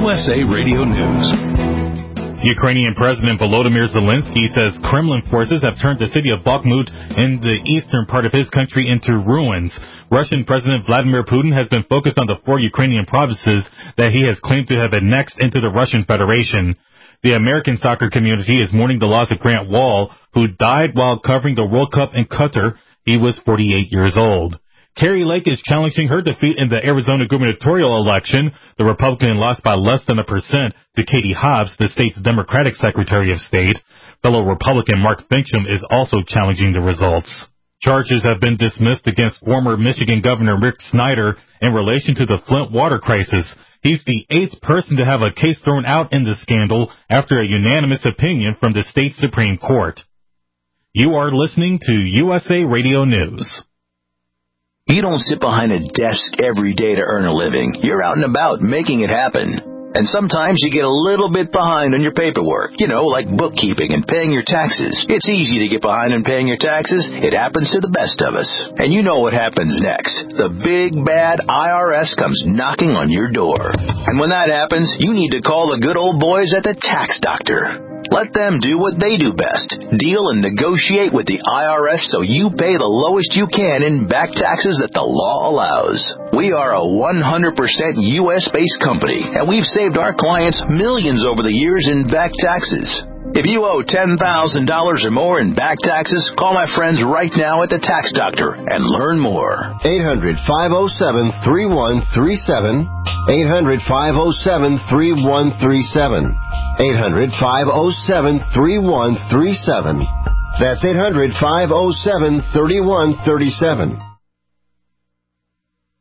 USA Radio News. Ukrainian President Volodymyr Zelensky says Kremlin forces have turned the city of Bakhmut in the eastern part of his country into ruins. Russian President Vladimir Putin has been focused on the 4 Ukrainian provinces that he has claimed to have annexed into the Russian Federation. The American soccer community is mourning the loss of Grant Wall, who died while covering the World Cup in Qatar. He was 48 years old. Carrie Lake is challenging her defeat in the Arizona gubernatorial election. The Republican lost by less than 1% to Katie Hobbs, the state's Democratic Secretary of State. Fellow Republican Mark Finchem is also challenging the results. Charges have been dismissed against former Michigan Governor Rick Snyder in relation to the Flint water crisis. He's the 8th person to have a case thrown out in the scandal after a unanimous opinion from the state Supreme Court. You are listening to USA Radio News. You don't sit behind a desk every day to earn a living. You're out and about making it happen. And sometimes you get a little bit behind on your paperwork, like bookkeeping and paying your taxes. It's easy to get behind on paying your taxes. It happens to the best of us. And you know what happens next. The big, bad IRS comes knocking on your door. And when that happens, you need to call the good old boys at the Tax Doctor. Let them do what they do best. Deal and negotiate with the IRS so you pay the lowest you can in back taxes that the law allows. We are a 100% U.S.-based company, and we've saved our clients millions over the years in back taxes. If you owe $10,000 or more in back taxes, call my friends right now at the Tax Doctor and learn more. 800-507-3137. 800-507-3137. 800-507-3137. That's 800-507-3137.